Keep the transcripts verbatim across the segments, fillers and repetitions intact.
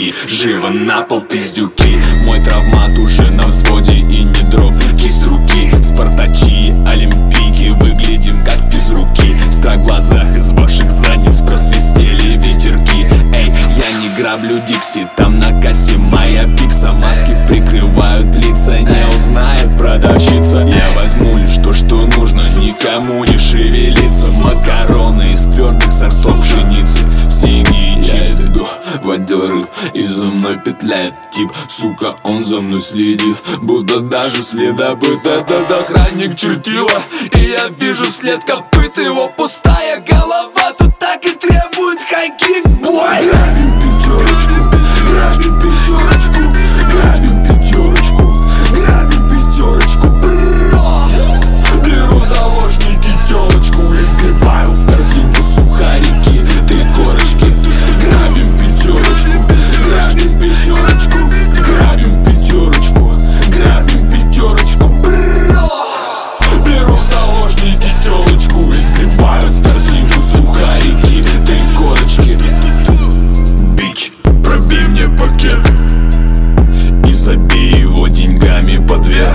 пиздюки, живо на пол пиздюки. Мой травмат уже на взводе и не дров, кисть руки. Спартачи, олимпийки, выглядим как физруки. В ста глазах из ваших задниц просвистели ветерки. Эй, я не граблю Дикси, там на кассе моя пикса. Маски прикрывают лица, не узнает продавщица. Я возьму лишь то, что нужно, никому не шевелиться. Макароны из твердых сортов пшеницы, синие чипсы. Я иду в отдел рыб, и за мной петляет тип. Сука, он за мной следит, будто даже следопыт. Этот охранник чертила, и я вижу след копыт. Его пустая голова тут так и требует хай-кик, бой. Грабим пятерочку, грабим пятерочку, грабим пятерочку, грабим пятерочку, бро. Беру заложники телочку и скребаю в корзинку сухарики, три корочки. Грабим пятерочку, грабим пятерочку, грабим пятерочку, грабим пятерочку, бро. Беру заложники телочку и скребаю в корзинку сухарики, три корочки. Бич, пробей мне пакет и забей его деньгами под верх.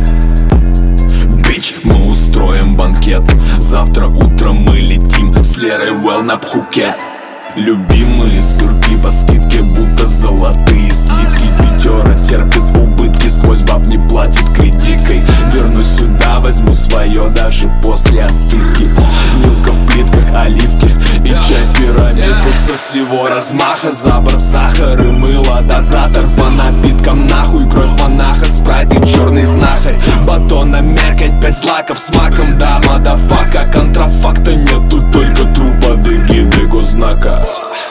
Бич, мы устроим банкет, завтра утром мы летим с Лерой Уэлл на Пхукет. Любимые сырки по скидке, будто золотые слитки. Пятера терпит убытки, сквозь баб не платит критикой. Вернусь сюда, возьму свое даже после отсылки. Милка в плитках, оливки и чай в пирамидках. Со всего размаха за борт сахар и мыло, дозатор по напиткам. Нахуй кровь монаха, спрайт и черный знахарь. Батона мякоть, пять злаков с маком. Да, мадафака, контрафакта нету, только труба дыги, знака.